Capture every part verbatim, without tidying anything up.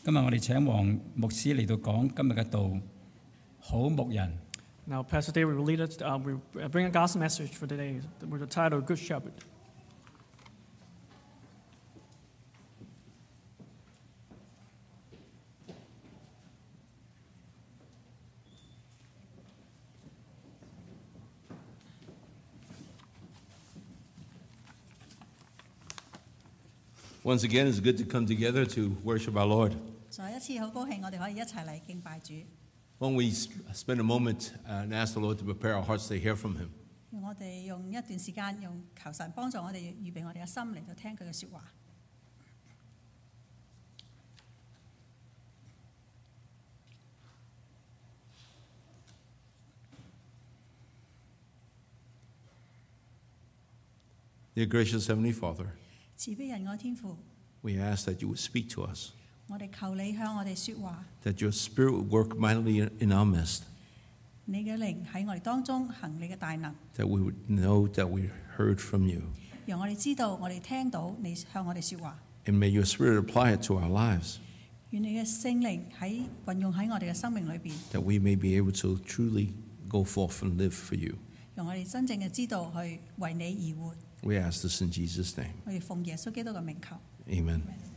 今日我哋請黃牧師嚟到講今日嘅道，好牧人。 Now, Pastor David will lead us. Uh, we bring a gospel message for today with the title "Good Shepherd." Once again, it's good to come together to worship our Lord. 再一次好高興，我哋可以一齊嚟敬拜主。 When we spend a moment and ask the Lord to prepare our hearts to hear from Him. 我哋用一段時間，用求神幫助我哋預備我哋嘅心嚟到聽佢嘅説話。 Dear gracious Heavenly Father, 慈悲仁愛天父， we ask that you would speak to us, 我哋求你向我哋説話， that your Spirit would work mightily in our midst, 你嘅靈喺我哋當中行你嘅大能， that we would know that we heard from you. 讓我哋知道我哋聽到你向我哋説話。 And may your Spirit apply it to our lives, 願你嘅聖靈喺運用喺我哋嘅生命裏邊， that we may be able to truly go forth and live for you. 讓我哋真正嘅知道去為你而活。 We ask this in Jesus' name. 我哋奉耶穌基督嘅名求。 Amen.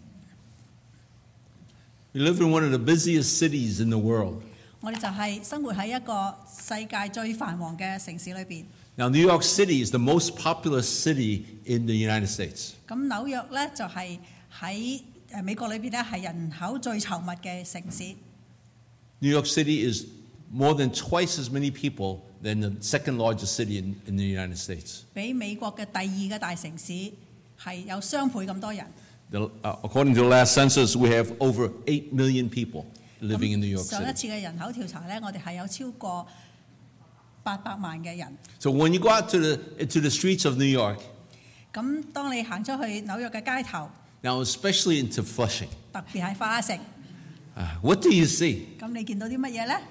We live in one of the busiest cities in the world. 我哋就係生活喺一個世界最繁忙嘅城市裏邊。 Now, New York City is the most populous city in the United States. 咁紐約咧就係喺誒美國裏邊咧係人口最稠密嘅城市。 New York City is more than twice as many people than the second largest city in, in the United States. 比美國嘅第二個大城市係有雙倍咁多人。 The, uh, according to the last census, we have over eight million people living in New York 上一 City. 次嘅人口調查咧，我哋係有超過八百萬嘅人。 So when you go out to the, to the streets of New York, 咁當你行出去紐約嘅街頭， now especially into Flushing, 特別係花城， uh, what do you see? 咁你見到啲乜嘢咧？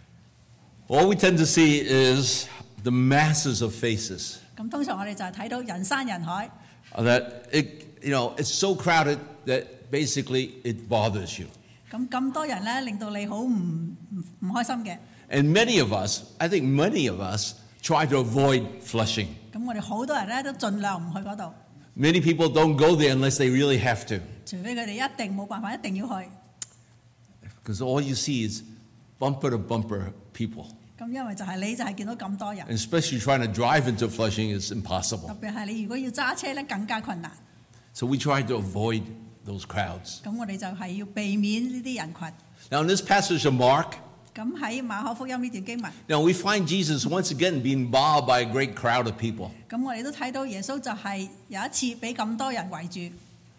All we tend to see is the masses of faces. 咁通常我哋就係睇到人山人海， That it, you know, it's so crowded that basically it bothers you. 咁咁多人咧，令到你好唔唔唔開心嘅。 And many of us, I think many of us, try to avoid Flushing. 咁我哋好多人咧都盡量唔去嗰度， Many people don't go there unless they really have to. 除非佢哋一定冇辦法，一定要去。 Because all you see is bumper to bumper people. 咁因為就係你就係見到咁多人， And especially trying to drive into Flushing is 特 impossible. 別係你如果要揸車咧，更加困難。 So we try to avoid those crowds. 咁我哋就係要避免呢啲人群。 Now in this passage of Mark, 咁喺馬可福音呢段經文， now we find Jesus once again being mobbed by a great crowd of people. 咁我哋都睇到耶穌就係有一次俾咁多人圍住，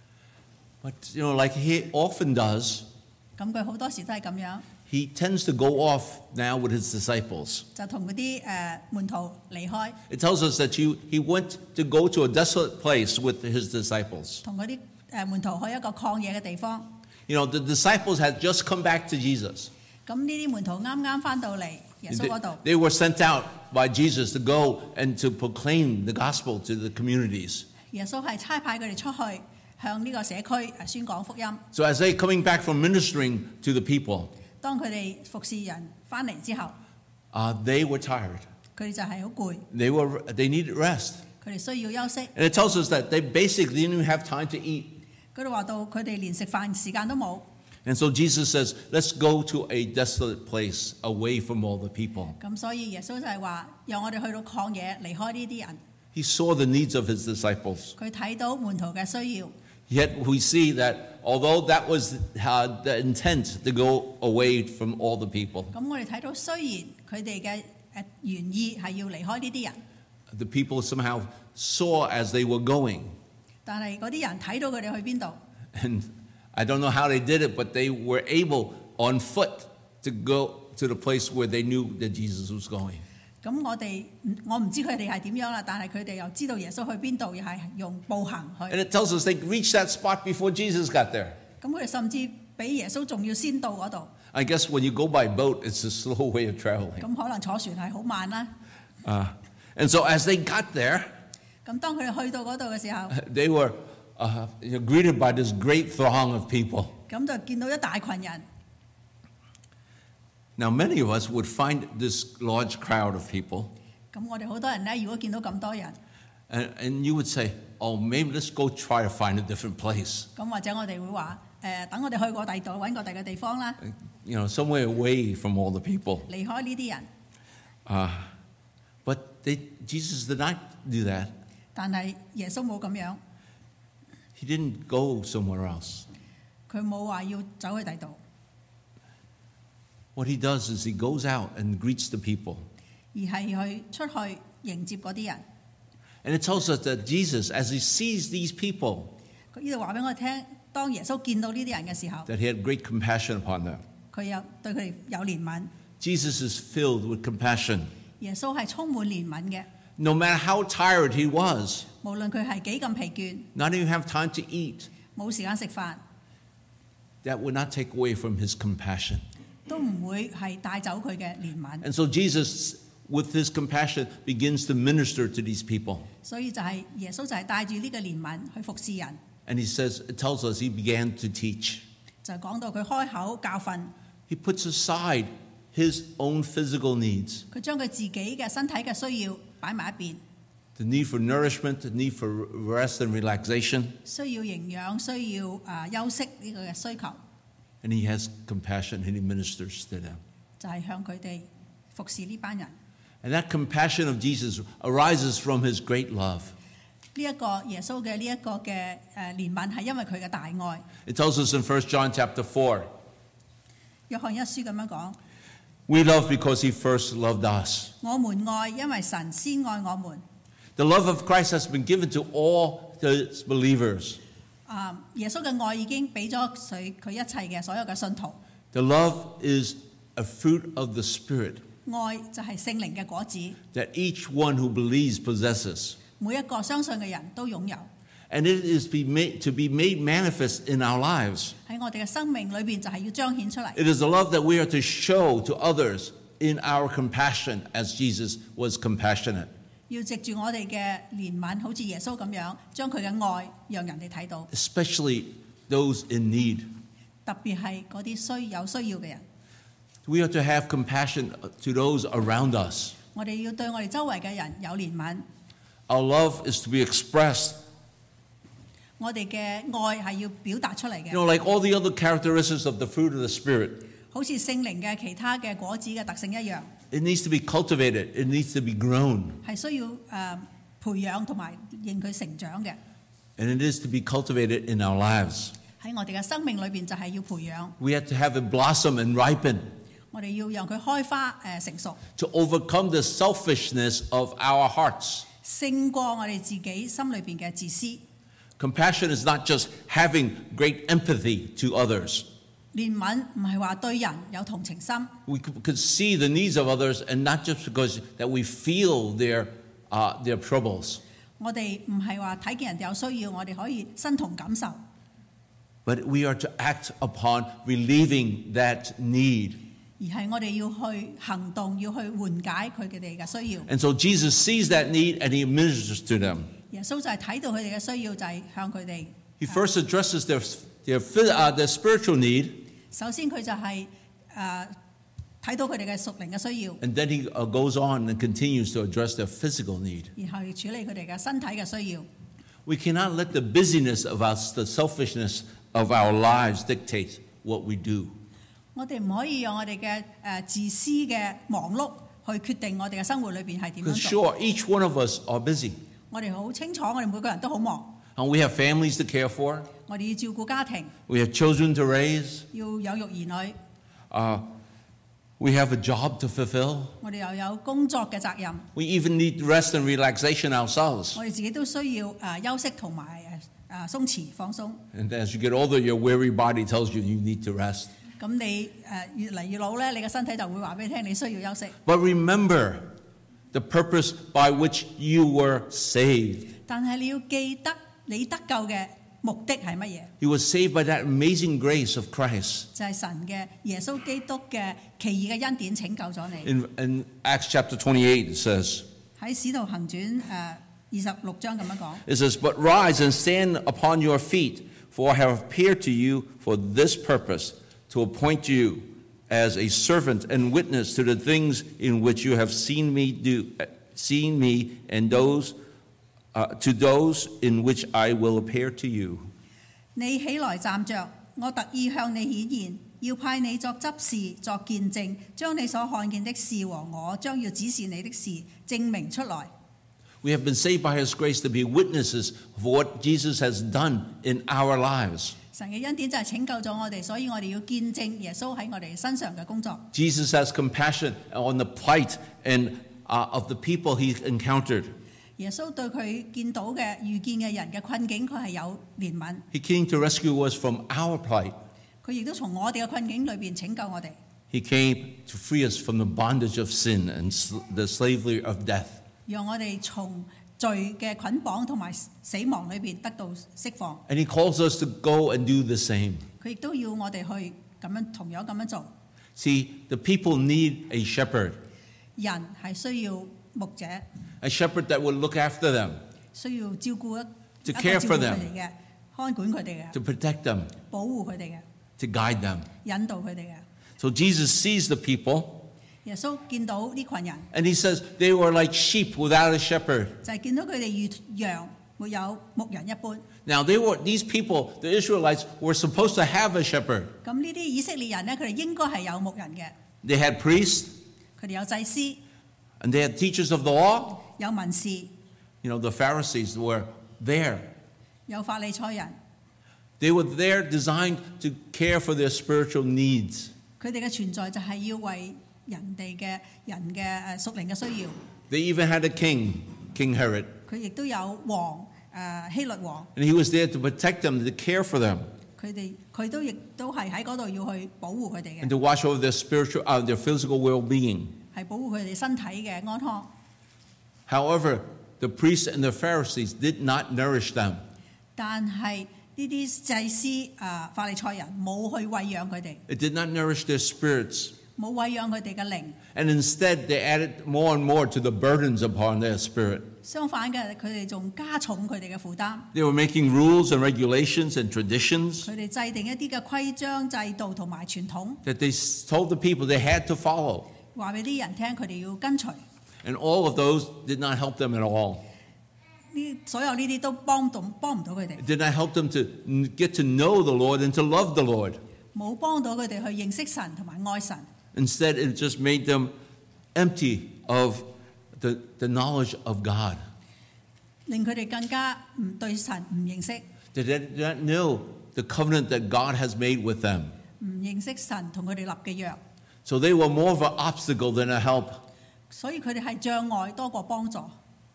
But you know, like he often does, 咁佢好多時都係咁樣， he tends to go off now with his disciples. 就同嗰啲誒門徒離開， It tells us that you, he went to go to a desolate place with his disciples. 同嗰啲誒門徒去一個曠野嘅地方。 You know, the disciples had just come back to Jesus. 咁呢啲門徒啱啱翻到嚟耶穌 They, 嗰度， they were sent out by Jesus to go and to proclaim the gospel to the communities. 耶穌係差派佢哋出去向呢個社區誒宣講福音。 So as they coming back from ministering to the people, 當佢哋服侍人翻嚟之後， uh, they were tired. 佢哋就係好攰， They were they needed rest. 佢哋需要休息。 And it tells us that they basically didn't even have time to eat. 佢哋話到佢哋連食飯時間都冇， And so Jesus says, let's go to a desolate place away from all the people. 咁所以耶穌就係話，讓我哋去到曠野，離開呢啲人。 He saw the needs of his disciples. 佢睇到門徒嘅需要， Yet we see that although that was uh, the intent to go away from all the people, 咁我哋睇到雖然佢哋嘅誒原意係要離開呢啲人， the people somehow saw as they were going. 但係嗰啲人睇到佢哋去邊度， And I don't know how they did it, but they were able on foot to go to the place where they knew that Jesus was going. 咁我哋我唔知佢哋係點樣啦，但係佢哋又知道耶穌去邊度，又係用步行去。 And it tells us they reached that spot before Jesus got there. 咁佢哋甚至比耶穌仲要先到嗰度。 I guess when you go by boat, it's a slow way of traveling. 咁可能坐船係好慢啦。 Uh, and so as they got there, 咁當佢哋去到嗰度嘅時候， they were uh, you're greeted by this great throng of people. 咁就見到一大群人。 Now, many of us would find this large crowd of people, 咁我哋好多人咧，如果見到咁多人， and, and you would say, oh, maybe let's go try to find a different place. 咁或者我哋會話誒，等我哋去過第二度，揾個第二個地方啦， You know, somewhere away from all the people. 離開呢啲人。 Uh, but they, Jesus did not do that. 但係耶穌冇咁樣， He didn't go somewhere else. 佢冇話要走去第二度， What he does is he goes out and greets the people. 而係去出去迎接嗰啲人。 And it tells us that Jesus, as he sees these people, 佢呢度話俾我哋聽，當耶穌見到呢啲人嘅時候， that he had great compassion upon them. 佢有對佢哋有憐憫。 Jesus is filled with compassion. 耶穌係充滿憐憫嘅， No matter how tired he was, 無論佢係幾咁疲倦， not even have time to eat, 冇時間食飯， that would not take away from his compassion. 都唔會係帶走佢嘅憐憫。 And so Jesus, with his compassion, begins to minister to these people. 所以就係耶穌就係帶住呢個憐憫去服侍人， And he says, it tells us he began to teach. 就講到佢開口教訓， He puts aside his own physical needs, 佢將佢自己嘅身體嘅需要擺埋一邊， the need for nourishment, the need for rest and relaxation, 需要營養，需要啊休息呢個嘅需求， and he has compassion and he ministers to them. 就係向佢哋服侍呢班人。 And that compassion of Jesus arises from his great love. 呢一個耶穌嘅呢一個嘅誒憐憫係因為佢嘅大愛。 It tells us in First John chapter four, 約翰一書咁樣講： we love because he first loved us. 我們愛，因為神先愛我們。 The love of Christ has been given to all his believers. 啊，耶穌嘅愛已經俾咗佢佢一切嘅所有嘅信徒。 The love is a fruit of the Spirit 愛就係聖靈嘅果子， that each one who believes possesses. 每一個相信嘅人都擁有。 And it is be made, to be made manifest in our lives. 喺我哋嘅生命裏邊就係要彰顯出嚟。 It is a love that we are to show to others in our compassion as Jesus was compassionate. 要藉住我哋嘅憐憫，好似耶穌咁樣，將佢嘅愛讓人哋睇到， Especially those in need. 特別係嗰啲需有需要嘅人。 We are to have compassion to those around us. 我哋要對我哋周圍嘅人有憐憫。 Our love is to be expressed. 我哋嘅愛係要表達出嚟 You 嘅， know, like all the other characteristics of the fruit of the Spirit, 好似聖靈嘅其他嘅果子嘅特性一樣， it needs to be cultivated. It needs to be grown. 係需要誒、呃、培養同埋令佢成長嘅。 And it is to be cultivated in our lives. 喺我哋嘅生命裏邊就係要培養， We have to have it blossom and ripen 我哋要讓佢開花誒、呃、成熟， to overcome the selfishness of our hearts. 勝過我哋自己心裏邊嘅自私。 Compassion is not just having great empathy to others. 憐憫唔係話對人有同情心， We could could see the needs of others, and not just because that we feel their, uh, their troubles, 我哋唔係話睇見人哋有需要，我哋可以身同感受， but we are to act upon relieving that need. 而係我哋要去行動，要去緩解佢哋嘅需要。 And so Jesus sees that need and he ministers to them. 耶穌就係睇到佢哋嘅需要，就係向佢哋。 He first addresses their, their, phys- uh, their spiritual need, 首先佢就係誒睇到佢哋嘅屬靈嘅需要， and then he uh, goes on and continues to address their physical need. 然後處理佢哋嘅身體嘅需要。 We cannot let the busyness of us, the selfishness of our lives dictate what we do. 我哋唔可以讓我哋嘅誒自私嘅忙碌去決定我哋嘅生活裏邊係點 Because 樣做。 sure, each one of us are busy. 我哋好清楚，我哋每個人都好忙， And we have families to care for. 我哋要照顧家庭， We have children to raise. 要養育兒女， Uh, we have a job to fulfill. 我哋又有工作嘅責任， We even need rest and relaxation ourselves. 我哋自己都需要誒休息同埋誒誒鬆弛放鬆。 And as you get older, your weary body tells you you need to rest. 咁你誒越嚟越老咧，你嘅身體就會話俾你聽，你需要休息。 But remember the purpose by which you were saved. 但係你要記得你得救嘅目的係乜嘢？ You were saved by that amazing grace of Christ. 就係神嘅耶穌基督嘅奇異嘅恩典拯救咗你。 In, in Acts chapter twenty-eight, it says, 喺使徒行傳誒二十六章咁樣講。 It says, "But rise and stand upon your feet, for I have appeared to you for this purpose, to appoint you as a servant and witness to the things in which you have seen me do, seen me, and those uh, to those in which I will appear to you." 你起來站着，我特意向你顯現，要派你作執事，作見證，將你所看見的事和我將要指示你的事證明出來。 We have been saved by His grace to be witnesses of what Jesus has done in our lives. 神嘅恩典就係拯救咗我哋，所以我哋要見證耶穌喺我哋身上嘅工作。 Jesus has compassion on the plight and uh, of the people He encountered. 耶穌對佢見到嘅遇見嘅人嘅困境，佢係有憐憫。 He came to rescue us from our plight. 佢亦都從我哋嘅困境裏邊拯救我哋。 He came to free us from the bondage of sin and sl- the slavery of death. 讓我哋從罪嘅捆綁同埋死亡裏邊得到釋放。 And He calls us to go and do the same. 佢亦都要我哋去咁樣同樣咁樣做。 See, the people need a shepherd, 人係需要牧者， a shepherd that would look after them, 需要照顧一 To 一個 care 照 for 顧 them. 佢哋嘅，看管佢哋嘅， to protect them, 保護佢哋嘅， to guide them. 引導佢哋嘅。 So Jesus sees the people, 耶穌見到呢群人， and He says they were like sheep without a shepherd. 就係見到佢哋如羊沒有牧人一般。 Now, they were, these people, the Israelites, were supposed to have a shepherd. 咁呢啲以色列人呢，佢哋應該係有牧人嘅， They had priests, 佢哋有祭司， and they had teachers of the law. 有文士， You know, the Pharisees were there. 有法利賽人， They were there designed to care for their spiritual needs. 佢哋嘅存在就係要為人哋嘅人嘅誒屬靈嘅需要。 They even had a king, King Herod, 佢亦都有王誒希律王， and he was there to protect them, to care for them, 佢哋佢都亦都係喺嗰度要去保護佢哋 and 嘅， to watch over their spiritual, uh, their physical well-being. 係保護佢哋身體嘅安康。 However, the priests and the Pharisees did not nourish them. 但係呢啲祭司誒法利賽人冇去餵養佢哋， It did not nourish their spirits. 冇餵養佢哋嘅靈。 And instead, they added more and more to the burdens upon their spirit. 相反嘅，佢哋仲加重佢哋嘅負擔。 They were making rules and regulations and traditions 佢哋制定一啲嘅規章制度同埋傳統， that they told the people they had to follow. 話俾啲人聽，佢哋要跟隨。 And all of those did not help them at all. 呢所有呢啲都幫到幫唔到佢哋， It did not help them to get to know the Lord and to love the Lord. 冇幫到佢哋去認識神同埋愛神。 Instead, it just made them empty of the, the knowledge of God. 令佢哋更加唔對神唔認識， They did not know the covenant that God has made with them. 唔認識神同佢哋立嘅約， So they were more of an obstacle than a help. 所以佢哋係障礙多過幫助。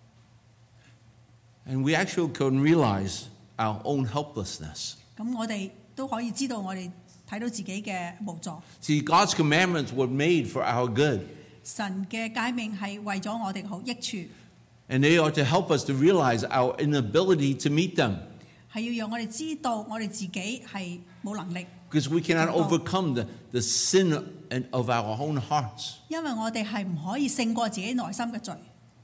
And we actually can realize our own helplessness. 咁我哋都可以知道我哋睇到自己嘅無助。 See, God's commandments were made for our good, 神嘅誡命係為咗我哋好益處， and they are to help us to realize our inability to meet them, 係要讓我哋知道我哋自己係冇能力， because we cannot overcome the, the sin and- of our own hearts. 因為我哋係唔可以勝過自己內心嘅罪。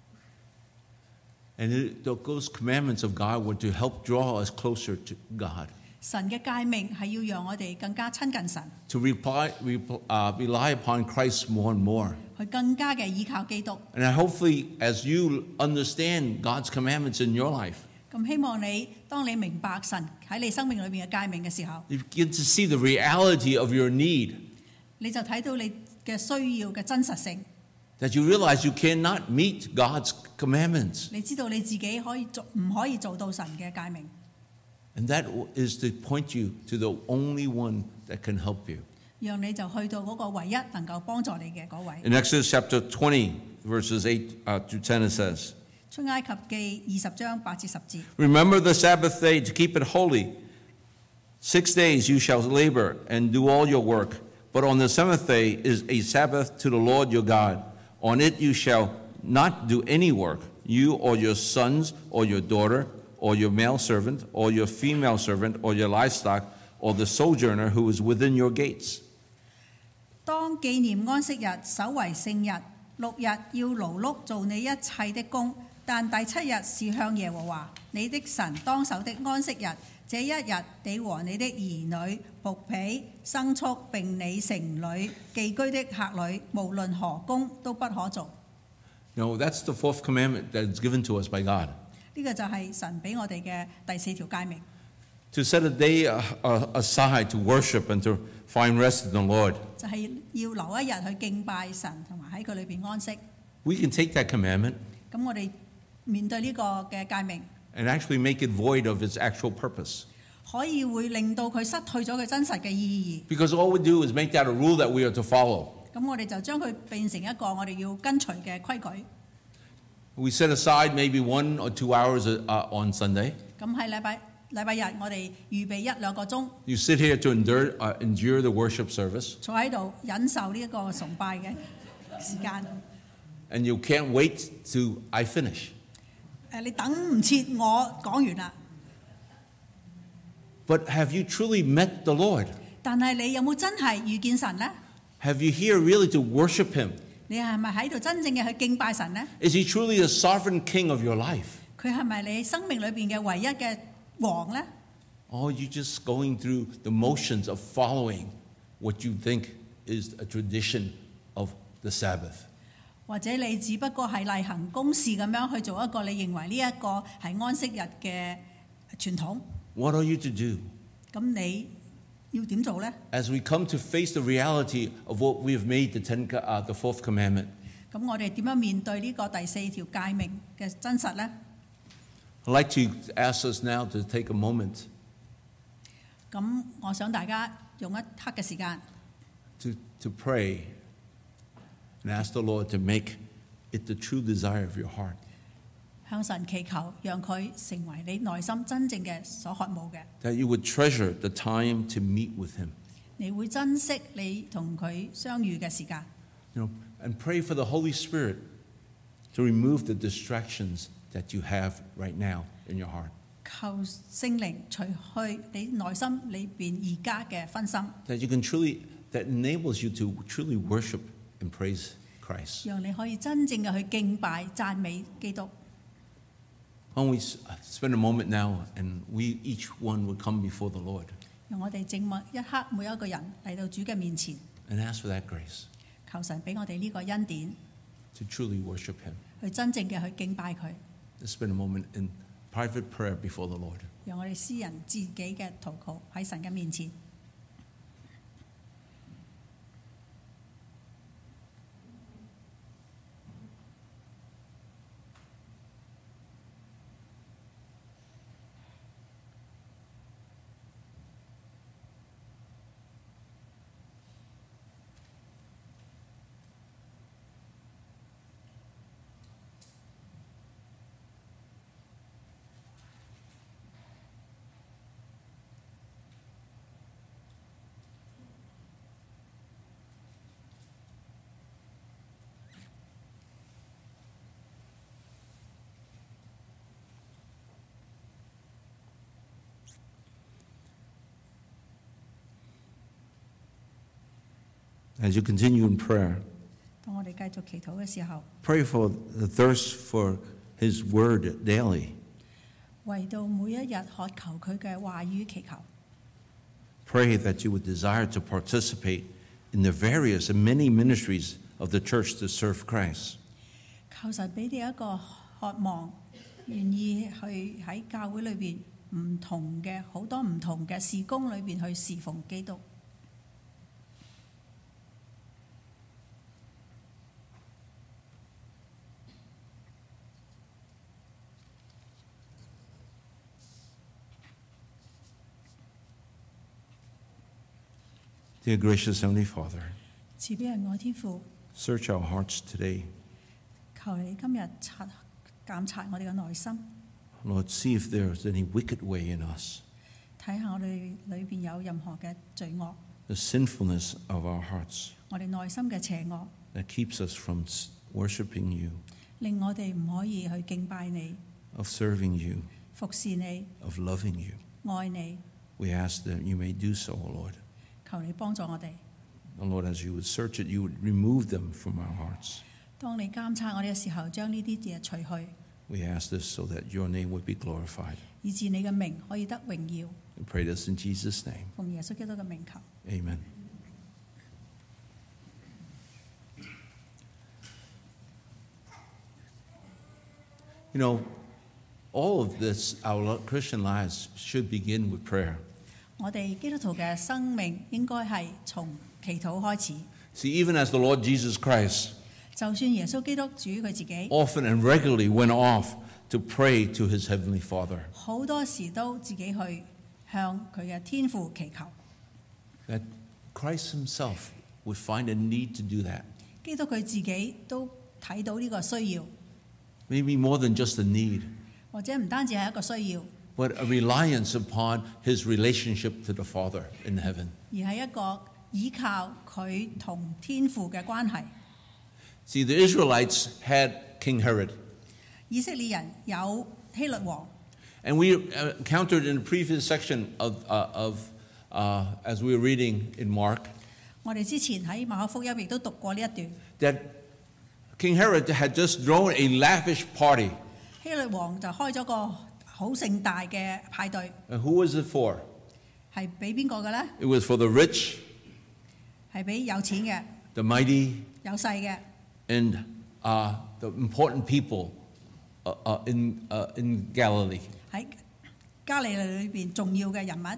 And it, those commandments of God were to help draw us closer to God, 神嘅誡命係要讓我哋更加親近神， to reply, repl- uh, rely upon Christ more and more. 去更加嘅依靠基督。 And hopefully, as you understand God's commandments in your life, 咁希望你當你明白神喺你生命裏邊嘅誡命嘅時候， you begin to see the reality of your need, 你就睇到你嘅需要嘅真實性。 that you realize you cannot meet God's commandments. 你知道你自己可以做唔可以做到神嘅誡命， And that is to point you to the only one that can help you. 讓你就去到嗰個唯一能夠幫助你嘅嗰位。 In Exodus chapter twenty, verses eight uh, to ten, it says, 出埃及記二十章八至十節。 Remember the Sabbath day to keep it holy. Six days you shall labor and do all your work, but on the seventh day is a Sabbath to the Lord your God. On it you shall not do any work, you or your sons or your daughter, or your male servant, or your female servant, or your livestock, or the sojourner who is within your gates. 當紀念安息日，守為聖日，六日要勞碌做你一切的工， 但第七日是向耶和華你的神當守的安息日。這一日，你和你的兒女、僕婢、牲畜並你城裏寄居的客旅，無論何工都不可做。 No, that's the fourth commandment that is given to us by God. 呢個就係神俾我哋嘅第四條誡命。 To set a day uh, uh, aside to worship and to find rest in the Lord. 就係要留一日去敬拜神，同埋喺佢裏邊安息。 We can take that commandment 咁我哋面對呢個嘅誡命， and actually make it void of its actual purpose. 可以會令到佢失去咗佢真實嘅意義。 Because all we do is make that a rule that we are to follow. 咁我哋就將佢變成一個我哋要跟隨嘅規矩。 We set aside maybe one or two hours uh, on Sunday. 咁喺禮拜禮拜日，我哋預備一兩個鐘， You sit here to endure, uh, endure the worship service, 坐喺度忍受呢一個崇拜嘅時間。 and you can't wait to I finish. 誒，你等唔切我講完啦。 But have you truly met the Lord? 但係你有冇真係遇見神呢？ Have you here really to worship Him? 你係咪喺度真正嘅去敬拜神呢？ Is He truly the sovereign King of your life? 佢係咪你生命裏邊嘅唯一嘅王呢？ Or are you just going through the motions of following what you think is a tradition of the Sabbath? 或者你只不過係例行公事咁樣去做一個你認為呢一個係安息日嘅傳統？ What are you to do? 咁你要點做呢？ As we come to face the reality of what we have made the, ten, uh, the fourth commandment, 咁我哋點樣面對呢個第四條誡命嘅真實呢？ I'd like to ask us now to take a moment 咁我想大家用一刻嘅時間 to, to pray and ask the Lord to make it the true desire of your heart, 向神祈求，讓佢成為你內心真正嘅所渴慕嘅。 that you would treasure the time to meet with Him. 你會珍惜你同佢相遇嘅時間， You know, and pray for the Holy Spirit to remove the distractions that you have right now in your heart. 求聖靈除去你內心裏邊而家嘅分心， That you can truly, that enables you to truly worship and praise Christ. 讓你可以真正嘅去敬拜讚美基督。 Why don't we spend a moment now and we each one would come before the Lord 讓我哋靜默一刻，每一個人嚟到主嘅面前， and ask for that grace 求神俾我哋呢個恩典， to truly worship Him. 去真正嘅去敬拜佢。 Let's spend a moment in private prayer before the Lord. 讓我哋私人自己嘅禱告喺神嘅面前。 As you continue in prayer, 當我哋繼續祈禱嘅時候， pray for the thirst for His word daily. 為到每一日渴求佢嘅話語祈求， Pray that you would desire to participate in the various and many ministries of the church to serve Christ. 求神俾你一個渴望，願意去喺教會裏邊唔同嘅好多唔同嘅事工裏邊去侍奉基督。 Dear gracious Heavenly Father, 慈悲人愛天父， search our hearts today. 求你今日察檢察我哋嘅內心， Lord, see if there is any wicked way in us, 睇下我哋裏邊有任何嘅罪惡， the sinfulness of our hearts 我哋內心嘅邪惡， that keeps us from s- worshiping you, 令我哋唔可以去敬拜你、 of serving you, 服侍你、 of loving you. 愛你。 We ask that you may do so, O Lord. 求你幫助我哋。 And Lord, as you would search it, you would remove them from our hearts. 當你監察我哋嘅時候，將呢啲嘢除去。 We ask this so that your name would be glorified. 以致你嘅名可以得榮耀。 We pray this in Jesus' name. 奉耶穌基督嘅名求。 Amen. You know, all of this, our Christian lives should begin with prayer. 我哋基督徒嘅生命應該係從祈禱開始。 See, even as the Lord Jesus Christ 就算耶穌基督主佢自己， often and regularly went off to pray to his heavenly Father, 好多時都自己去向佢嘅天父祈求。 that Christ himself would find a need to do that. 基督佢自己都睇到呢個需要， Maybe more than just a need, 或者唔單止係一個需要， but a reliance upon his relationship to the Father in heaven. 而係一個依靠佢同天父嘅關係。 See, the Israelites had King Herod, 以色列人有希律王， and we uh, encountered in the previous section of, uh, of uh, as we were reading in Mark, 我哋之前喺馬可福音亦都讀過呢一段。 that King Herod had just thrown a lavish party. 希律王就開咗個好盛大嘅派對， And who was it for? 係俾邊個嘅呢？ It was for the rich, 係俾有錢嘅、 the mighty, 有勢嘅， and uh, the important people uh, uh, in, uh, in Galilee. 喺加利利裏邊重要嘅人物。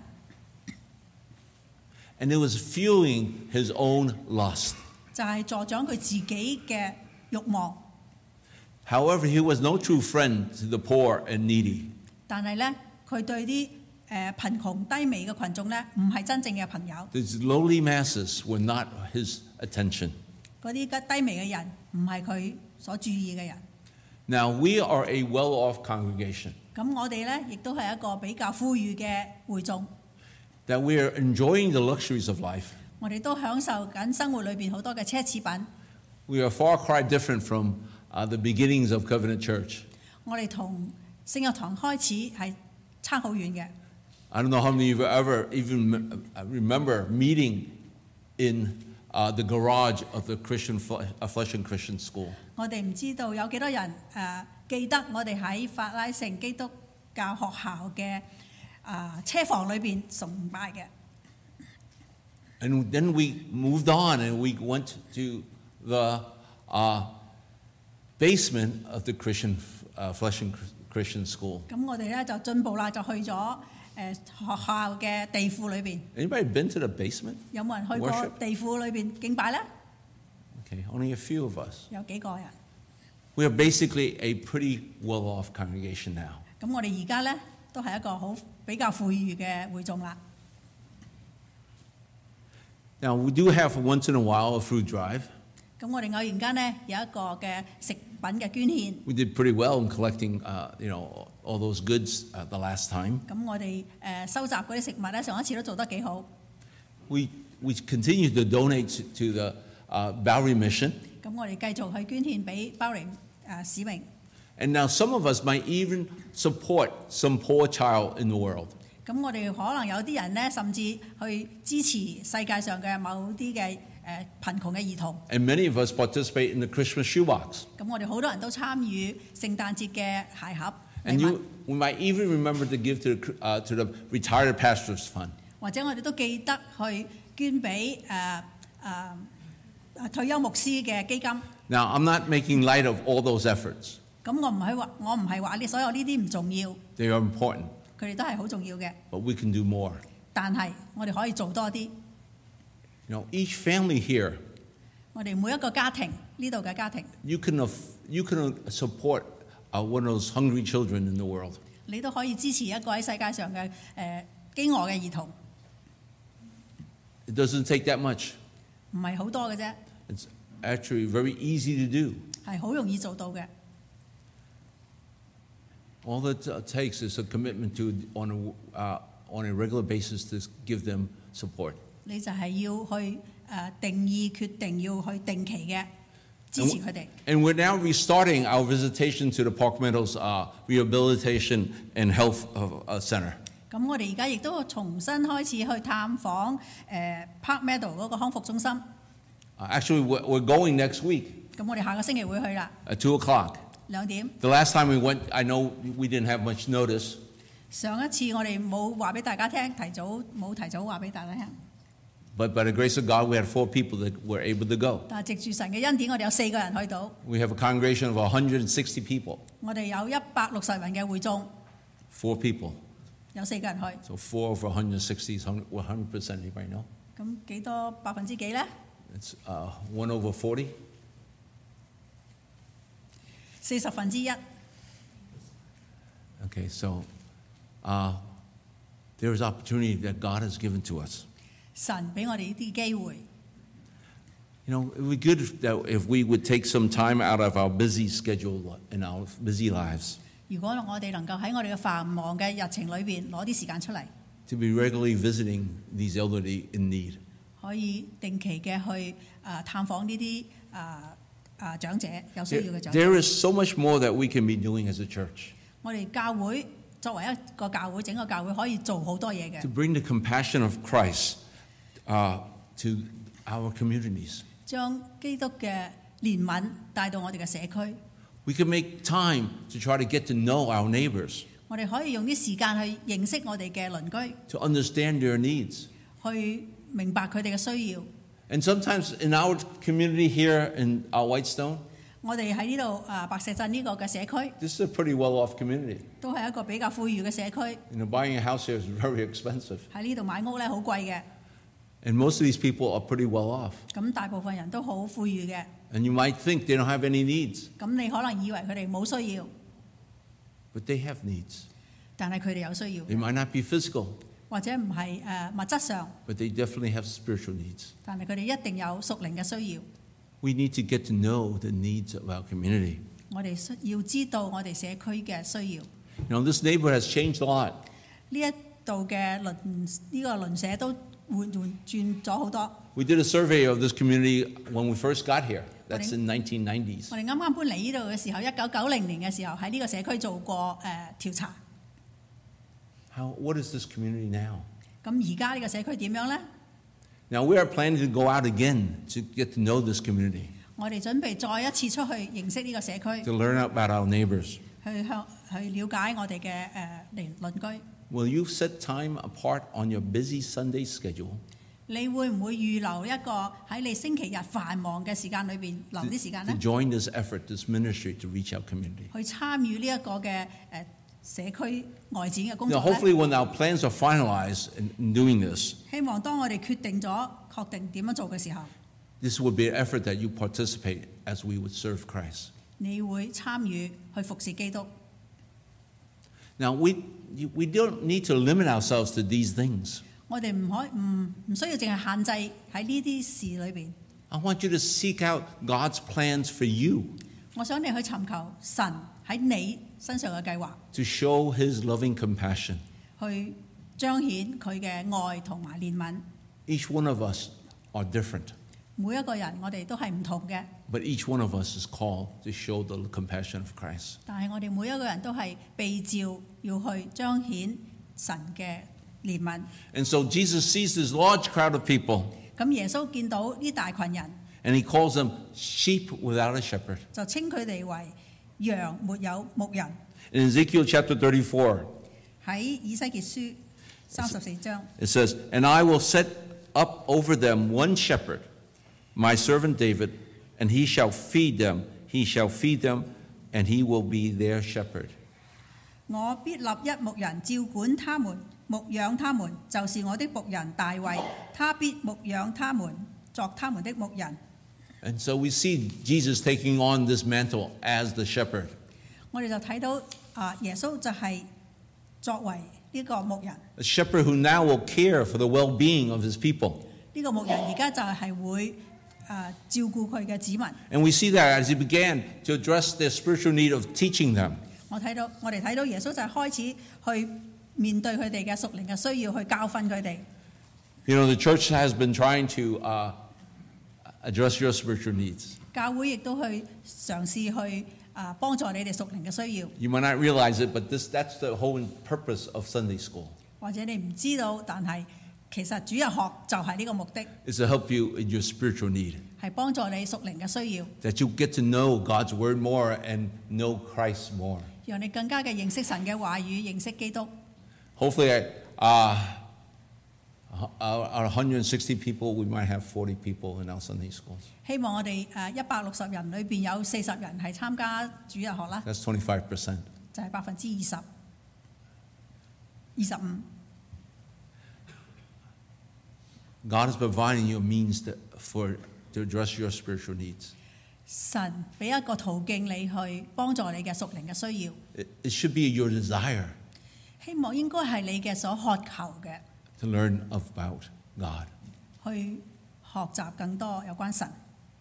And it was fueling his own lust. 就係助長佢自己嘅慾望， However, he was no true friend to the poor and needy. 但係咧，佢對啲誒貧窮低微嘅群眾咧，唔係真正嘅朋友。 These lowly masses were not his attention. 嗰啲低微嘅人唔係佢所注意嘅人。 Now, we are a well-off congregation, 咁我哋咧亦都係一個比較富裕嘅會眾， that we are enjoying the luxuries of life. 我哋都享受緊生活裏邊好多嘅奢侈品。 We are far cry different from uh, the beginnings of Covenant Church. 我哋同聖約堂開始係差好遠嘅。 I don't know how many of you ever even remember meeting in uh, the garage of the Christian Fle- uh, Flesh and Christian School. 我哋唔知道有幾多人誒、呃、記得我哋喺法拉盛基督教學校嘅啊、呃、車房裏邊崇拜嘅。 And then we moved on and we went to the uh, basement of the Christian uh, Flesh and Christian School. 咁我哋咧就進步啦，就去咗誒、呃、學校嘅地庫裏邊。 Anybody been to the basement? 有冇人去過 Worship? 地庫裏邊敬拜咧？ Okay, only a few of us. 有幾個人。 We are basically a pretty well-off congregation now. 咁我哋而家咧都係一個好比較富裕嘅會眾啦。 Now, we do have once in a while a food drive. 咁我哋偶然間咧有一個嘅食品嘅捐獻。 We did pretty well in collecting, uh, you know, all those goods uh, the last time. 咁我哋誒、呃、收集嗰啲食物咧，上一次都做得幾好。 We we continue to donate to, to the uh, Bowery Mission. 咁我哋繼續去捐獻俾包尼誒使命。 And now some of us might even support some poor child in the world. 咁我哋可能有啲人咧，甚至去支持世界上嘅某啲嘅誒貧窮嘅兒童。 And many of us participate in the Christmas shoebox. 咁我哋好多人都參與聖誕節嘅鞋盒 And 禮 you, 物， we might even remember to give to the, uh, to the retired pastors fund. 或者我哋都記得去捐俾誒誒誒退休牧師嘅基金。 Now, I'm not making light of all those efforts. 咁我唔係話我唔係話呢所有呢啲唔重要， They are important, 佢哋都係好重要嘅。 but we can do more. 但係我哋可以做多啲。 You know, each family here, 我哋每一個家庭呢度嘅家庭， you can, aff- you can support uh, one of those hungry children in the world. 你都可以支持一個喺世界上嘅誒飢餓嘅兒童， It doesn't take that much. 唔係好多嘅啫， It's actually very easy to do. 係好容易做到嘅。 All it uh, takes is a commitment to, on a, uh, on a regular basis, to give them support. 你就係要去誒、呃、定義決定要去定期嘅支持佢哋。 And we're now restarting our visitation to the Park Meadows uh, Rehabilitation and Health uh, uh, Center. 咁我哋而家亦都重新開始去探訪誒、呃、Park Meadow 嗰個康復中心。 Uh, actually, we're, we're going next week 咁我哋下個星期會去啦， at two o'clock. 兩點。 The last time we went, I know we didn't have much notice, 上一次我哋冇話俾大家聽，提早冇提早話俾大家聽。 but by the grace of God, we had four people that were able to go. 但係藉住神嘅恩典，我哋有四個人去到。 We have a congregation of one hundred sixty people, 我哋有一百六十人嘅會眾， four people. 有四個人去。 So four over one hundred sixty is one hundred percent, anybody know? 咁幾多百分之幾呢？ It's uh, one over forty. 四十分之一。 Okay, so uh, there is opportunity that God has given to us. 神俾我哋呢啲機會。 You know, it would be good if, that if we would take some time out of our busy schedule and our busy lives 如果我哋能夠喺我哋嘅繁忙嘅日程裏邊攞啲時間出嚟， to be regularly visiting these elderly in need. 可以定期嘅去啊探訪呢啲啊啊長者有需要嘅 There, 長者。 there is so much more that we can be doing as a church 我哋教會作為一個教會，整個教會可以做好多嘢嘅 to，bring the compassion of Christ uh, to our communities. 將基督嘅憐憫帶到我哋嘅社區。 We can make time to try to get to know our neighbors, 我哋可以用啲時間去認識我哋嘅鄰居， to understand their needs. 去明白佢哋嘅需要。 And sometimes in our community here in uh, Whitestone, 我哋喺呢度啊白石鎮呢個嘅社區， this is a pretty well-off community. 都係一個比較富裕嘅社區。 You know, buying a house here is very expensive. 喺呢度買屋咧好貴嘅， And most of these people are pretty well off. 咁大部分人都好富裕嘅。 And you might think they don't have any needs, 咁你可能以為佢哋冇需要， but they have needs. 但係佢哋有需要， They might not be physical, 或者唔係誒物質上， but they definitely have spiritual needs. 但係佢哋一定有屬靈嘅需要。 We need to get to know the needs of our community. 我哋需要知道我哋社區嘅需要。 You know, this neighborhood has changed a lot. 呢一度嘅鄰呢個鄰舍都換換轉咗好多。 We did a survey of this community when we first got here. That's in nineteen nineties. 我哋啱啱搬嚟呢度嘅時候，一九九零年嘅時候喺呢個社區做過誒、呃、調查。 How, what is this community now? 咁而家呢個社區點樣呢？ Now, we are planning to go out again to get to know this community, 我哋準備再一次出去認識呢個社區， to learn about our neighbors. 去向去了解我哋嘅誒鄰鄰居。 Will you set time apart on your busy Sunday schedule 你會唔會預留一個喺你星期日繁忙嘅時間裏邊留 to, 啲時間 to 呢？ join this effort, this ministry to reach our community? 去參與呢一個嘅誒社區外展嘅工 Now, 作 hopefully, 呢？ when our plans are finalized in, in doing this, 希望當我哋決定咗、確定點樣做嘅時候， this would be an effort that you participate as we would serve Christ. 你會參與去服侍基督。 Now, we, we don't need to limit ourselves to these things. 我哋唔可唔唔需要淨係限制喺呢啲事裏邊。 I want you to seek out God's plans for you 我想你去尋求神喺你身上嘅計劃， to show His loving compassion. 去彰顯佢嘅愛同埋憐憫。 Each one of us are different, 每一個人我哋都係唔同嘅， but each one of us is called to show the compassion of Christ. 但係我哋每一個人都係被召要去彰顯神嘅憐憫。 And so Jesus sees this large crowd of people, 咁耶穌見到呢大群人， and He calls them sheep without a shepherd. 就稱佢哋為羊沒有牧人。 In Ezekiel chapter thirty-four, 喺以西結書三十四章， it says, And I will set up over them one shepherd, my servant David, and he shall feed them. He shall feed them, and he will be their shepherd. 我必立一牧人照管他們，牧養他們，就是我的僕人大衛，他必牧養他們，作他們的牧人。 And so we see Jesus taking on this mantle as the shepherd. 我哋就睇到啊，耶穌就係作為呢個牧人， A shepherd who now will care for the well-being of his people. 呢個牧人而家就係會啊照顧佢嘅子民。 And we see that as he began to address their spiritual need of teaching them. 我睇到我哋睇到耶穌就係開始去面對佢哋嘅屬靈嘅需要，去教訓佢哋。 You know, the church has been trying to uh, address your spiritual needs. 教會亦都去嘗試去啊幫助你哋屬靈嘅需要， You might not realize it, but this, that's the whole purpose of Sunday school, 或者你唔知道，但係其實主日學就係呢個目的， is to help you in your spiritual need. 係幫助你屬靈嘅需要， that you get to know God's word more and know Christ more. 讓你更加嘅認識神嘅話語，認識基督。 Hopefully, uh, out of one hundred sixty people, we might have forty people in our Sunday schools. 希望我哋誒一百六十人裏邊有四十人係參加主日學啦， That's twenty-five percent. 就係百分之二十、二十五。 God is providing you a means to, for, to address your spiritual needs. 神俾一個途徑你去幫助你嘅屬靈嘅需要， It, it should be your desire 希望應該係你嘅所渴求嘅， to learn about God. 去學習更多有關神。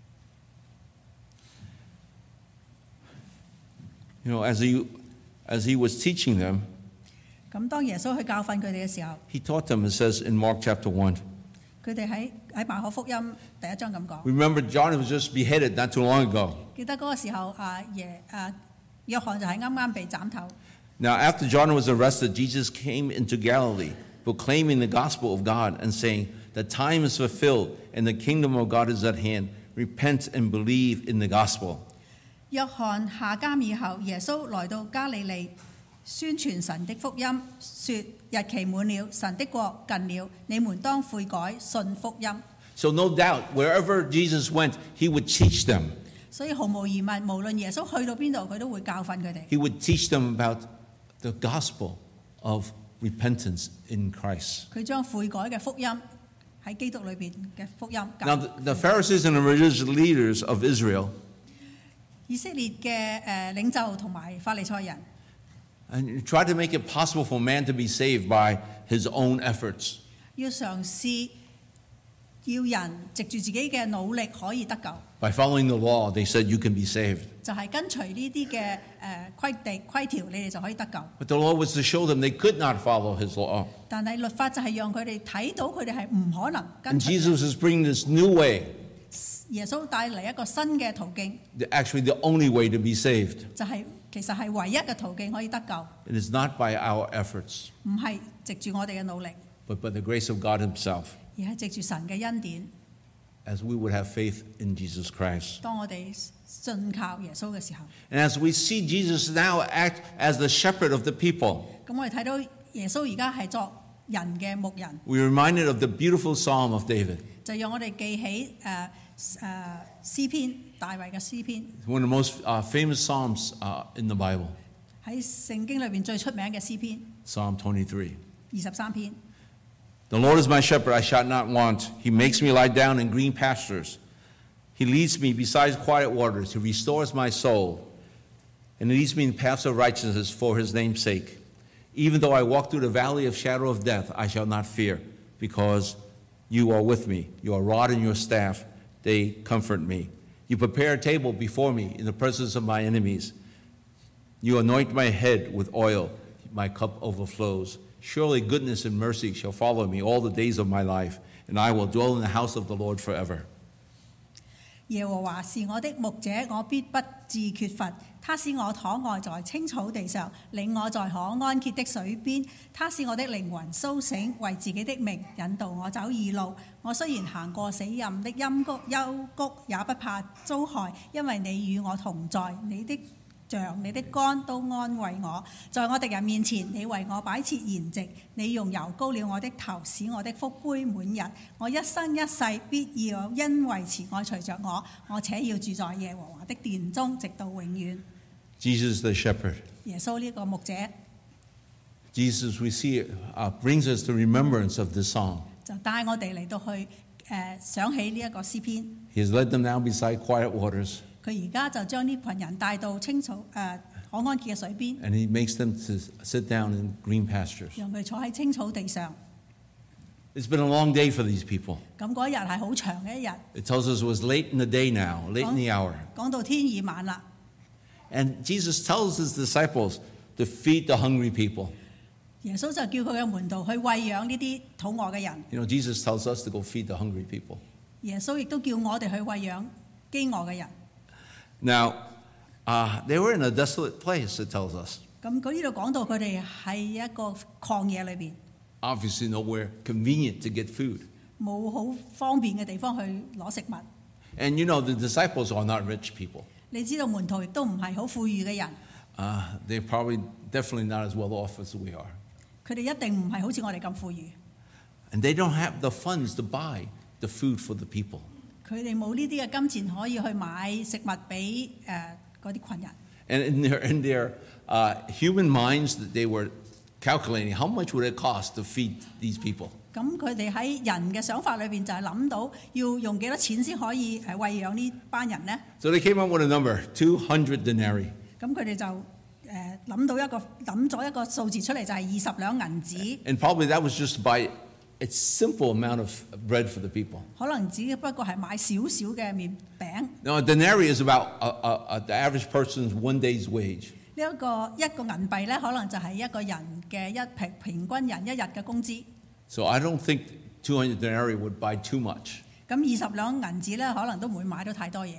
You know, as he, as he was teaching them, 咁當耶穌去教訓佢哋嘅時候， he taught them, it says in Mark chapter one. 佢哋喺喺馬可福音第一章咁講。 Remember, John was just beheaded not too long ago. 記得嗰個時候，啊耶啊約翰就係啱啱被斬頭。 Now, after John was arrested, Jesus came into Galilee, proclaiming the gospel of God and saying, "The time is fulfilled and the kingdom of God is at hand. Repent and believe in the gospel." 約翰下監以後，耶穌來到加利利，宣傳神的福音，說日期滿了，神的國近了，你們當悔改，信福音。 So no doubt, wherever Jesus went, he would teach them. 所以毫無疑問，無論耶穌去到邊度，佢都會教訓佢哋。 He would teach them about the gospel of repentance in Christ. 佢將悔改嘅福音喺基督裏邊嘅福音教。 Now, the, the Pharisees and the religious leaders of Israel 以色列嘅誒領袖同埋法利賽人， and tried to make it possible for man to be saved by his own efforts. 要嘗試要人藉住自己嘅努力可以得救， By following the law, they said you can be saved. 就係跟隨呢啲嘅誒規定規條，你哋就可以得救。 But the law was to show them they could not follow his law. 但係律法就係讓佢哋睇到佢哋係唔可能跟 And 隨。 Jesus is bringing this new way, 耶穌帶嚟一個新嘅途徑， the- actually the only way to be saved. 就係、其實係唯一嘅途徑可以得救， It is not by our efforts, 唔係藉住我哋嘅努力， but by the grace of God himself, 而係藉住神嘅恩典。 as we would have faith in Jesus Christ. 當我哋信靠耶穌嘅時候， And as we see Jesus now act as the shepherd of the people, 咁我哋睇到耶穌而家係作人嘅牧人， we're reminded of the beautiful Psalm of David, 就讓我哋記起誒誒詩篇大衛嘅詩篇， one of the most uh, famous Psalms uh, in the Bible, 喺聖經裏邊最出名嘅詩篇 Psalm twenty-three. 二十三篇。 The Lord is my shepherd, I shall not want. He makes me lie down in green pastures. He leads me beside quiet waters. He restores my soul. And he leads me in paths of righteousness for his name's sake. Even though I walk through the valley of shadow of death, I shall not fear, because you are with me. Your rod and your staff, they comfort me. You prepare a table before me in the presence of my enemies. You anoint my head with oil. My cup overflows. Surely goodness and mercy shall follow me all the days of my life, and I will dwell in the house of the Lord forever. 耶和華是我的牧者，我必不致缺乏。他使我躺臥在青草地上，領我在可安歇的水邊。他使我的靈魂甦醒，為自己的名引導我走義路。我雖然行過死蔭的陰谷幽谷，也不怕遭害，因為你與我同在。你的杖、你的竿都安慰我。在我敵人面前，你為我擺設筵席，你用油膏了我的頭，使我的福杯滿溢。我一生一世必要因為慈愛隨着我，我且要住在耶和華的殿中，直到永遠。 Jesus the shepherd. 耶穌呢個牧者 Jesus, we see, uh, brings us to remembrance of this song. 就帶我哋嚟到去誒、呃、想起呢一個詩篇。 He has led them now beside quiet waters, 佢而家就將呢群人帶到青草誒、呃、可安歇嘅水邊， and he makes them to sit down in green pastures. 讓佢坐喺青草地上。 It's been a long day for these people. 咁嗰一日係好長嘅一日， It tells us it was late in the day now, late in the hour. 講到天已晚啦。 And Jesus tells his disciples to feed the hungry people. 耶穌就叫佢嘅門徒去餵養呢啲肚餓嘅人。 You know, Jesus tells us to go feed the hungry people. 耶穌亦都叫我哋去餵養飢餓嘅人。 Now, uh, they were in a desolate place, it tells us. 咁佢呢度講到佢哋喺一個曠野裏邊， Obviously, nowhere convenient to get food. 冇好方便嘅地方去攞食物。 And you know, the disciples are not rich people. 你知道門徒亦都唔係好富裕嘅人， Uh, they're probably definitely not as well off as we are. 佢哋一定唔係好似我哋咁富裕， And they don't have the funds to buy the food for the people. 佢哋冇呢啲嘅金錢可以去買食物俾誒嗰啲群人。 And in their, in their uh, human minds, that they were calculating how much would it cost to feed these people. 咁佢哋喺人嘅想法裏邊就係諗到要用幾多錢先可以誒餵養呢班人呢？ So they came up with a number, two hundred denarii. 咁佢哋就誒諗到一個諗咗一個數字出嚟，就係二十兩銀子， And probably that was just to buy a simple amount of bread for the people. 可能只不過係買少少嘅麵餅。 Now, a denarii is about a, a, a, the average person's one day's wage. 呢一個一個銀幣咧，可能就係一個人嘅一平平均人一日嘅工資。 So I don't think two hundred denarii would buy too much. 咁二十兩銀子咧，可能都唔會買到太多嘢。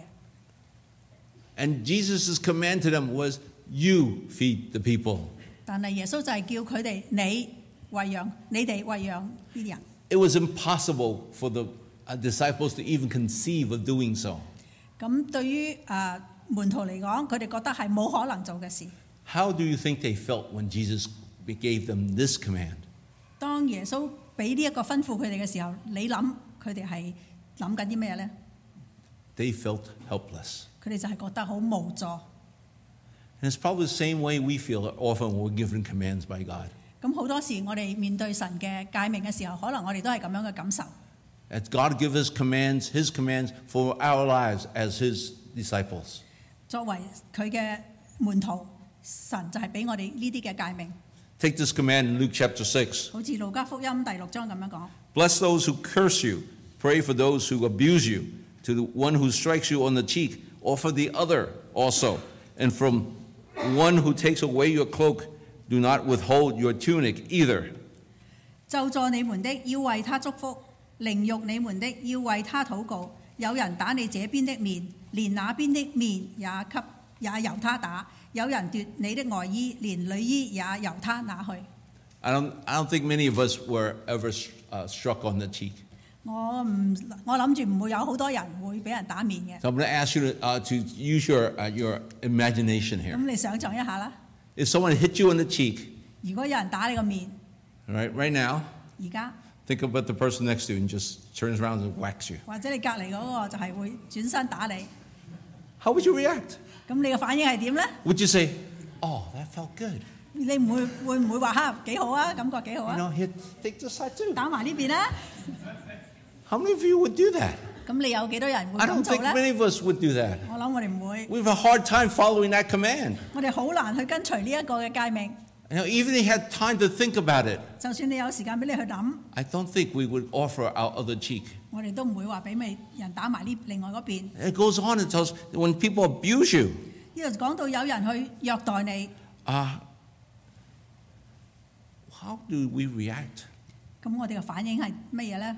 And Jesus' command to them was, you feed the people. 但係耶穌就係叫佢哋你餵養，你哋餵養呢啲人。 It was impossible for the uh, disciples to even conceive of doing so. 咁對於誒、呃、門徒嚟講，佢哋覺得係冇可能做嘅事。 How do you think they felt when Jesus gave them this command? 當耶穌俾呢一個吩咐佢哋嘅時候，你諗佢哋係諗緊啲咩咧？ They felt helpless. 佢哋就係覺得好無助。 And it's probably the same way we feel often when we're given commands by God. 咁好多時我哋面對神嘅誡命嘅時候，可能我哋都係咁樣嘅感受。 As God gives us commands, His commands for our lives as His disciples. 作為佢嘅門徒，神就係俾我哋呢啲嘅誡命。 Take this command in Luke chapter six. 好似路加福音第六章咁樣講。 Bless those who curse you. Pray for those who abuse you. To the one who strikes you on the cheek, offer the other also. And from one who takes away your cloak, do not withhold your tunic either. 咒詛你們的，要為他祝福；凌辱你們的，要為他禱告。有人打你這邊的面，連那邊的面也給也由他打；有人奪你的外衣，連裡衣也由他拿去。 I don't, I don't think many of us were ever uh, struck on the cheek. 我唔，我諗住唔會有好多人會俾人打面嘅。 So I'm going to ask you to, uh, to use your, uh, your imagination 咁 here. 你想象一下啦， If someone hit you on the cheek, 如果有人打你個面， all right, right now, 而家 think about the person next to you and just turns around and whacks you. 或者你隔離嗰個就係會轉身打你， How would you react? 咁你嘅反應係點咧？ Would you say, oh, that felt good? 你唔會會唔會話嚇幾好啊？感覺幾好 You 啊？ know, hit, take this side too. 打埋呢邊啦！ How many of you would do that? 咁你有幾多人會 I 咁 don't 做 think 咧？ many of us would do that. 我諗我哋唔會， We have a hard time following that command. 我哋好難去跟隨呢一個嘅誡命。 You know, even if you had time to think about it, 就算你有時間俾你去諗， I don't think we would offer our other cheek. 我哋都唔會話俾咪人打埋呢另外嗰邊。 It goes on and tells when people abuse you, 呢度講到有人去虐待你， uh, how do we react? 咁我哋嘅反應係乜嘢咧？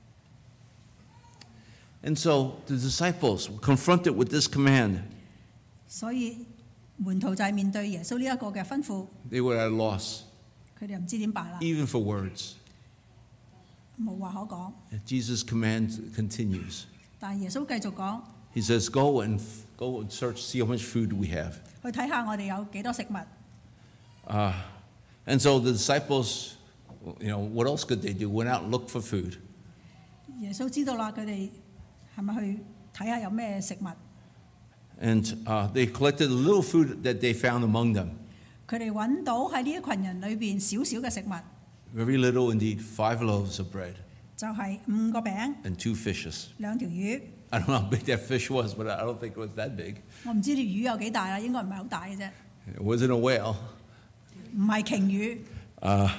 And so the disciples were confronted with this command. 所以門徒就係面對耶穌呢一個嘅吩咐， They were at a loss, 佢哋唔知點辦啦， even for words. 無話可講。 And Jesus' command continues. 但係耶穌繼續講， He says, "Go and go and search, see how much food we have." 去睇下我哋有幾多食物。 Uh, and so the disciples, you know, what else could they do? Went out and looked for food. 耶穌知道啦，佢哋係咪去睇下有咩食物？ And uh, they collected the little food that they found among them. 佢哋揾到喺呢一群人裏邊少少嘅食物， Very little indeed, five loaves of bread 就係五個餅、 and two fishes. 兩條魚。 I don't know how big that fish was, but I don't think it was that big. 我唔知條魚有幾大啦，應該唔係好大嘅啫， It wasn't a whale. 唔係鯨魚， Uh,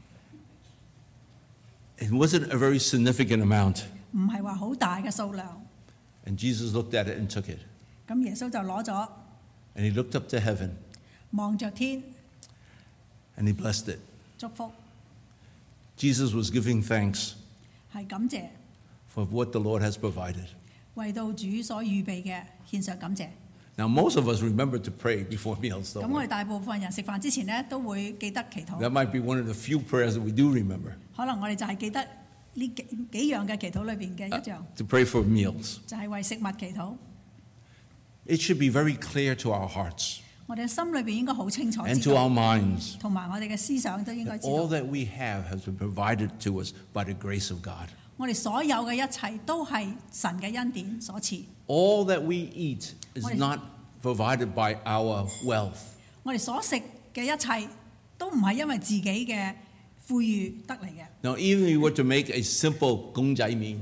it wasn't a very significant amount. 唔係話好大嘅數量。 And Jesus looked at it and took it. 咁耶穌就攞咗， And he looked up to heaven 望着天 and he blessed it. 祝福， Jesus was giving thanks 係感謝， for what the Lord has provided. 為到主所預備嘅獻上感謝。 Now, most of us remember to pray before meals, 咁 don't 我 we? 哋大部分人食飯之前呢，都會記得祈禱， That might be one of the few prayers that we do remember. 可能我哋就係記得呢幾幾樣嘅祈禱裏邊嘅一樣， to pray for meals. 就係為食物祈禱。 It should be very clear to our hearts 我哋心裏邊應該好清楚 and 知 to 道， our minds 同埋我哋嘅思想都應該 that 知 all 道， that we have has been provided to us by the grace of God. 我哋所有嘅一切都係神嘅恩典所賜。 All that we eat is What is- not provided by our wealth. 我哋所食嘅一切都唔係因為自己嘅富裕得嚟嘅。 Now, even if you were to make a simple 公仔麵,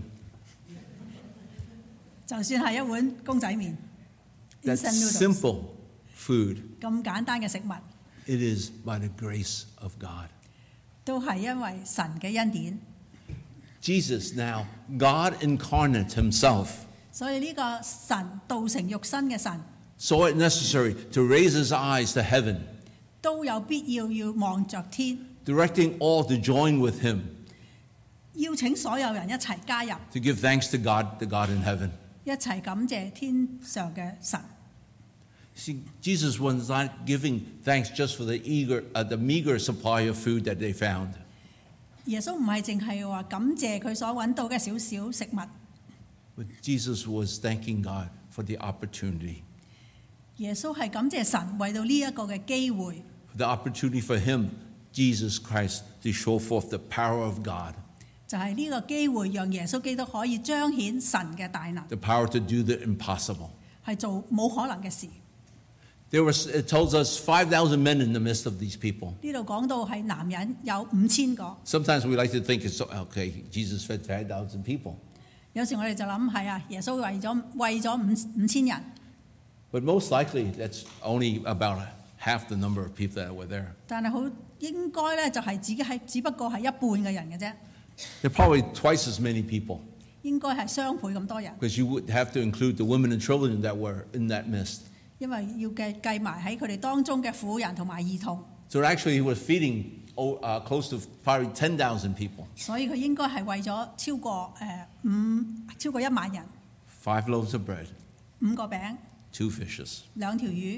就算係一碗公仔麵 that instant noodles simple food, 咁簡單嘅食物， it is by the grace of God. 都係因為神嘅恩典。 Jesus now, God incarnate himself, 所以呢個神道成肉身嘅神 saw it necessary to raise his eyes to heaven, 都有必要要望着天， directing all to join with him 邀請所有人一齊加入， to give thanks to God, the God in heaven. 一齊感謝天上嘅神。 See, Jesus was not giving thanks just for the eager, uh, the meager supply of food that they found. 耶穌唔係淨係話感謝佢所揾到嘅少少食物， But Jesus was thanking God for the opportunity, 耶穌係感謝神為到呢一個嘅機會， for the opportunity for him, Jesus Christ, to show forth the power of God, 就係呢個機會讓耶穌基督可以彰顯神嘅大能， the power to do the impossible. 係做冇可能嘅事。 There was, it tells us five thousand men in the midst of these people. 呢度講到係男人有五千個， Sometimes we like to think it's, okay, Jesus fed five thousand people. 有時我哋就諗係啊，耶穌為咗為咗五五千人， But most likely, that's only about half the number of people that were there. 但係好應該咧就係自己係只不過係一半嘅人嘅啫， There are probably twice as many people, 應該係雙倍咁多人， because you would have to include the women and children that were in that midst. 因為要計計埋喺佢哋當中嘅婦人同埋兒童， So actually, he was feeding oh, uh, close to probably ten thousand people. 所以佢應該係為咗超過誒五超過一萬人， Five loaves of bread, 五個餅 two fishes. 兩條魚，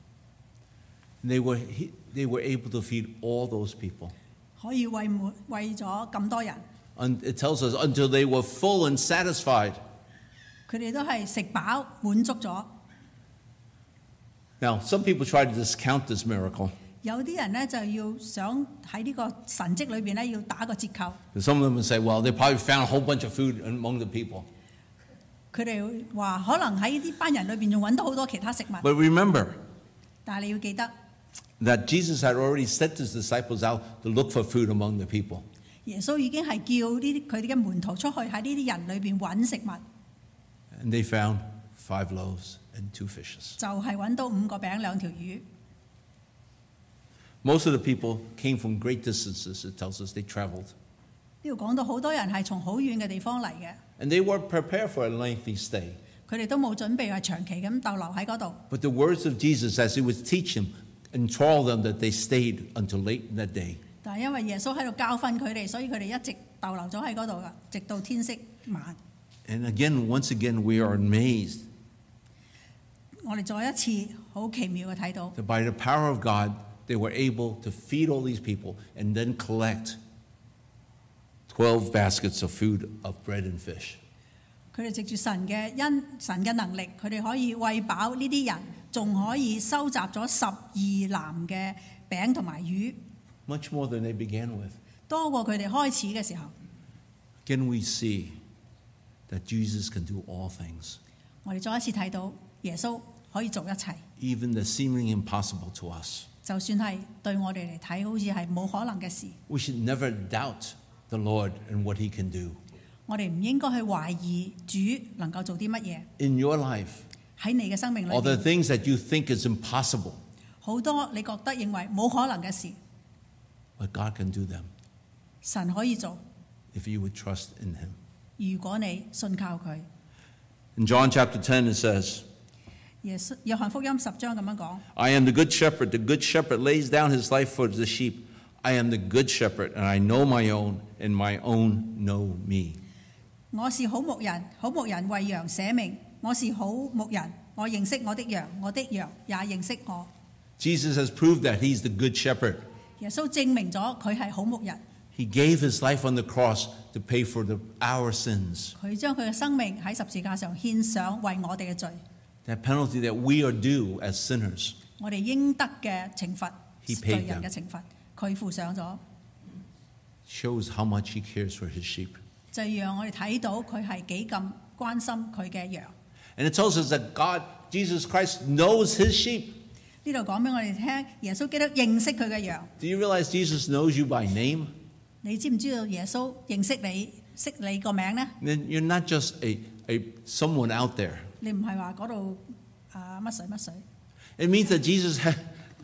They were, he, they were able to feed all those people. 可以為滿為咗咁多人， And it tells us until they were full and satisfied. 佢哋都係食飽滿足咗。 Now, some people try to discount this miracle. 有啲人咧就要想喺呢個神蹟裏邊咧要打個折扣， Some of them would say, well, they probably found a whole bunch of food among the people. 佢哋話可能喺呢班人裏邊仲揾到好多其他食物， But remember 但係你要記得， that Jesus had already sent his disciples out to look for food among the people. 耶穌已經係叫呢啲佢哋嘅門徒出去喺呢啲人裏邊揾食物， And they found five loaves and two fishes. 就係揾到五個餅兩條魚。 Most of the people came from great distances, it tells us they traveled. 呢度講到好多人係從好遠嘅地方嚟嘅， And they weren't prepared for a lengthy stay. 佢哋都冇準備係長期咁逗留喺嗰度。 But the words of Jesus, as he would teach them, enthralled them that they stayed until late in the day. 但係因為耶穌喺度教訓佢哋，所以佢哋一直逗留咗喺嗰度噶，直到天色晚。 And again, once again, we are amazed 我哋再一次好奇妙嘅睇到， that by the power of God, they were able to feed all these people and then collect twelve baskets of food of bread and fish. 佢哋藉住神嘅恩、神嘅能力，佢哋可以餵飽呢啲人，仲可以收集咗十二籃嘅餅同埋魚， Much more than they began with. 多過佢哋開始嘅時候。 Again, we see that Jesus can do all things, 我哋再一次睇到耶穌可以做一切， even the seemingly impossible to us. 就算係對我哋嚟睇好似係冇可能嘅事， We should never doubt the Lord and what he can do. 我哋唔應該去懷疑主能夠做啲乜嘢 In your life, 喺你嘅生命裏 all the 邊， things that you think is impossible, 好多你覺得認為冇可能嘅事， but God can do them 神可以做， if you would trust in him. 如果你信靠佢。 In John chapter ten, it says, 耶穌約翰福音十章咁樣講。 I am the good shepherd. The good shepherd lays down his life for the sheep. I am the good shepherd, and I know my own, and my own know me. 我是好牧人，好牧人為羊捨命。我是好牧人，我認識我的羊，我的羊也認識我。 Jesus has proved that he's the good shepherd. 耶穌證明咗佢係好牧人， He gave his life on the cross to pay for the, our sins. 佢將佢嘅生命喺十字架上獻上，為我哋嘅罪， That penalty that we are due as sinners. 我哋應得嘅懲罰， He paid 罪人 them. 嘅懲罰，佢付上咗， Shows how much he cares for his sheep. 就讓我哋睇到佢係幾咁關心佢嘅羊。 And it tells us that God, Jesus Christ, knows his sheep. 呢度講俾我哋聽，耶穌基督認識佢嘅羊。 Do you realize Jesus knows you by name? 你知唔知道耶穌認識你，識你個名呢？ Then you're not just a, a someone out there. 你唔係話嗰度啊乜水乜水。 It means that Jesus ha-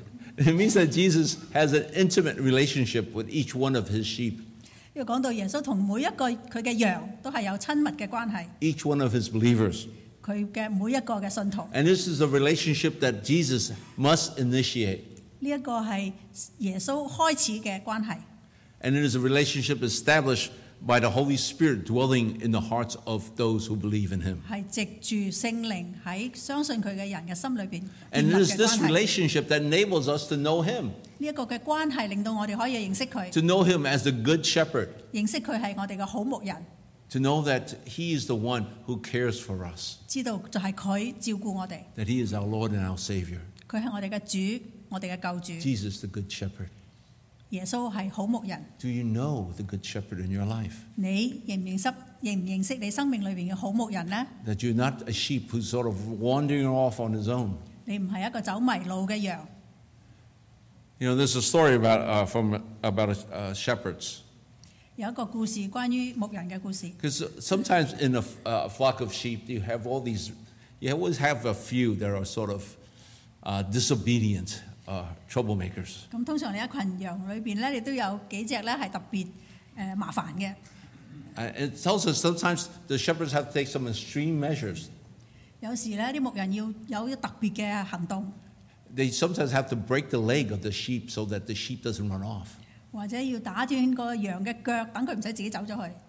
it means that Jesus has an intimate relationship with each one of his sheep, 呢度講到耶穌同每一個佢嘅羊都係有親密嘅關係， each one of his believers. 佢嘅每一個嘅信徒。 And this is a relationship that Jesus must initiate. 呢一個係耶穌開始嘅關係， And it is a relationship established by the Holy Spirit dwelling in the hearts of those who believe in him. 係藉住聖靈喺相信佢嘅人嘅心裏邊建 And 立 it is 嘅 this 關係。 relationship that enables us to know him, 呢一個嘅關係令到我哋可以認識佢， to know him as the good shepherd, 認識佢係我哋嘅好牧人， to know that he is the one who cares for us, 知道就係佢照顧我哋， that he is our Lord and our Savior. 佢係我哋嘅主，我哋嘅救主。 Jesus, the good shepherd. 耶穌係好牧人。 Do you know the good shepherd in your life? 你認唔認識認唔認識你生命裏邊嘅好牧人呢？ That you're not a sheep who's sort of wandering off on his own. 你唔係一個走迷路嘅羊。 You know, there's a story about uh, from about uh, shepherds. 有一個故事關於牧人嘅故事。 Because sometimes in a, uh, flock of sheep, you have all these, you always have a few that are sort of uh, disobedient uh, troublemakers. 咁通常你一群羊裏邊咧，你都有幾隻咧係特別誒、呃麻煩嘅。 And it tells us sometimes the shepherds have to take some extreme measures. 有時咧啲牧人要有特別嘅行動， They sometimes have to break the leg of the sheep so that the sheep doesn't run off. 或者要打斷個羊嘅腳，等佢唔使自己走咗去。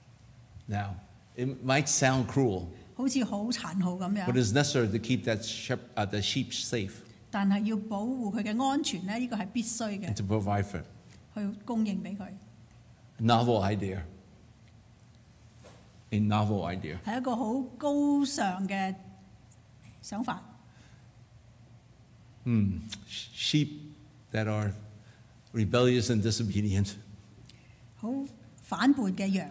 Now, it might sound cruel, 好似好殘酷咁 but 樣， it's necessary to keep that shep- uh, the sheep safe 但係要保護佢嘅安全咧，呢個係必須 and 嘅， to provide for it. 去供應俾佢， Novel idea. A novel idea. 係一個好高尚嘅想法。 Hmm. Sheep that are rebellious and disobedient. 好反叛嘅羊，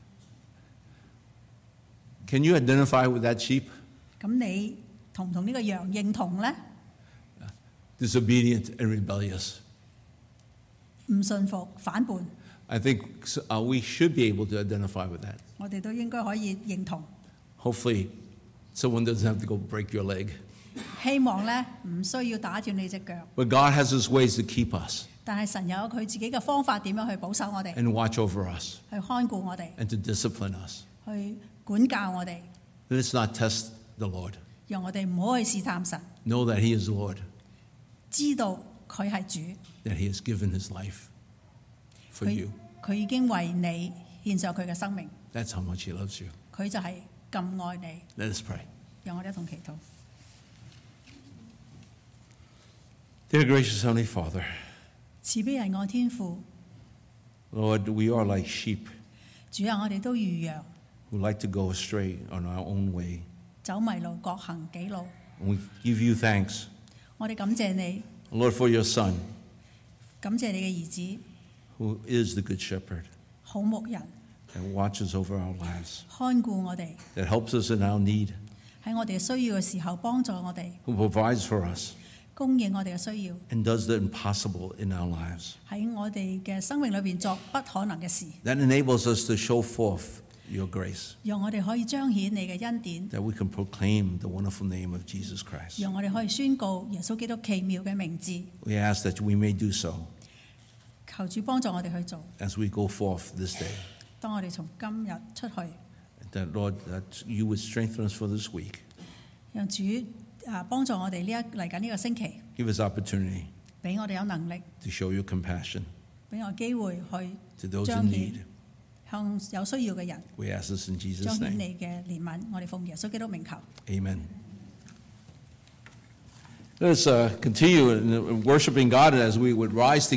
Can you identify with that sheep? 咁你同唔同呢個羊認同呢？ Disobedient and rebellious. 唔信服、反叛， I think uh, we should be able to identify with that. 我哋都應該可以認同。 Hopefully, someone doesn't have to go break your leg. 希望咧唔需要打斷你隻腳， But God has His ways to keep us 但係神有佢自己嘅方法點樣去保守我哋， and watch over us 去看顧我哋， and to discipline us. 去管教我哋， Let's not test the Lord. 讓我哋唔好去試探神， Know that He is Lord, 知道佢係主， that He has given His life for 佢 you. 佢已經為你獻上佢嘅生命， That's how much He loves you. 佢就係咁愛你。 Let us pray. 讓我哋一同祈禱。 Dear gracious Heavenly Father, 慈悲仁愛天父， Lord, we are like sheep 主啊，我哋都如羊， who like to go astray on our own way. 走迷路，各行己路。 And we give you thanks, 我哋感謝你， Lord, for your Son, 感謝你嘅兒子， who is the Good Shepherd, 好牧人， that watches over our lives, 看顧我哋， that helps us in our need, 喺我哋需要嘅時候幫助我哋， who provides for us, 供應我哋嘅需要， and does the impossible in our lives. 喺我哋嘅生命裏邊作不可能嘅事， That enables us to show forth your grace, 讓我哋可以彰顯你嘅恩典， that we can proclaim the wonderful name of Jesus Christ. 讓我哋可以宣告耶穌基督奇妙嘅名字。 We ask that we may do so 求主幫助我哋去做。 as we go forth this day. 當我哋從今日出去， That, Lord, that you would strengthen us for this week. 讓主啊幫助我哋呢一嚟緊呢個星期， Give us opportunity 俾我哋有能力， to show your compassion 俾我機會 to 去 those 彰 in 顯 need. 向有需要嘅人 We ask this in Jesus' 彰顯 name. 你嘅憐憫。我哋奉耶穌基督名求。 Amen. Let us uh, continue in worshiping God as we would rise together.